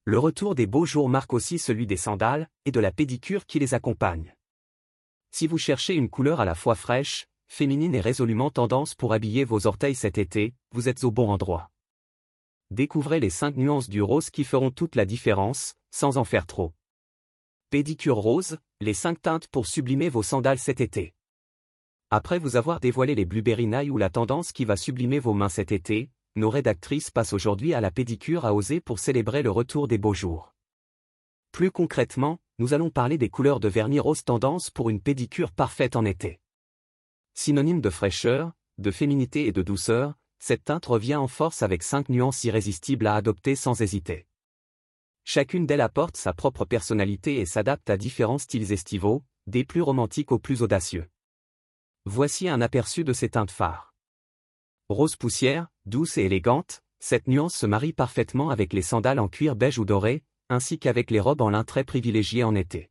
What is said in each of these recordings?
Le retour des beaux jours marque aussi celui des sandales et de la pédicure qui les accompagne. Si vous cherchez une couleur à la fois fraîche, féminine et résolument tendance pour habiller vos orteils cet été, vous êtes au bon endroit. Découvrez les 5 nuances du rose qui feront toute la différence, sans en faire trop. Pédicure rose, les 5 teintes pour sublimer vos sandales cet été. Après vous avoir dévoilé les Blueberry Night ou la tendance qui va sublimer vos mains cet été, nos rédactrices passent aujourd'hui à la pédicure à oser pour célébrer le retour des beaux jours. Plus concrètement, nous allons parler des couleurs de vernis rose tendance pour une pédicure parfaite en été. Synonyme de fraîcheur, de féminité et de douceur, cette teinte revient en force avec 5 nuances irrésistibles à adopter sans hésiter. Chacune d'elles apporte sa propre personnalité et s'adapte à différents styles estivaux, des plus romantiques aux plus audacieux. Voici un aperçu de ces teintes phares. Rose poussière, douce et élégante, cette nuance se marie parfaitement avec les sandales en cuir beige ou doré, ainsi qu'avec les robes en lin très privilégiées en été.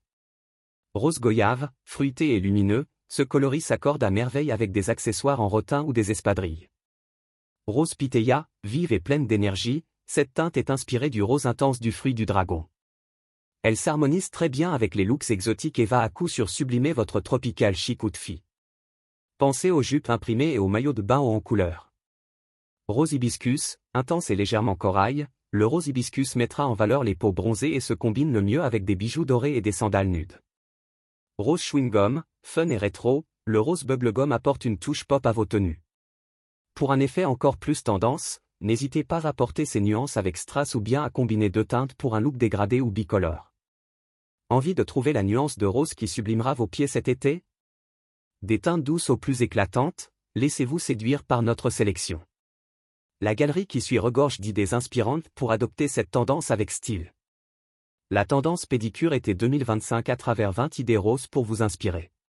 Rose goyave, fruité et lumineux, ce coloris s'accorde à merveille avec des accessoires en rotin ou des espadrilles. Rose pitaya, vive et pleine d'énergie, cette teinte est inspirée du rose intense du fruit du dragon. Elle s'harmonise très bien avec les looks exotiques et va à coup sûr sublimer votre tropical chic ou de fille. Pensez aux jupes imprimées et aux maillots de bain haut en couleur. Rose hibiscus, intense et légèrement corail, le rose hibiscus mettra en valeur les peaux bronzées et se combine le mieux avec des bijoux dorés et des sandales nudes. Rose chewing-gum, fun et rétro, le rose bubblegum apporte une touche pop à vos tenues. Pour un effet encore plus tendance, n'hésitez pas à porter ces nuances avec strass ou bien à combiner 2 teintes pour un look dégradé ou bicolore. Envie de trouver la nuance de rose qui sublimera vos pieds cet été? Des teintes douces aux plus éclatantes, laissez-vous séduire par notre sélection. La galerie qui suit regorge d'idées inspirantes pour adopter cette tendance avec style. La tendance pédicure été 2025 à travers 20 idées roses pour vous inspirer.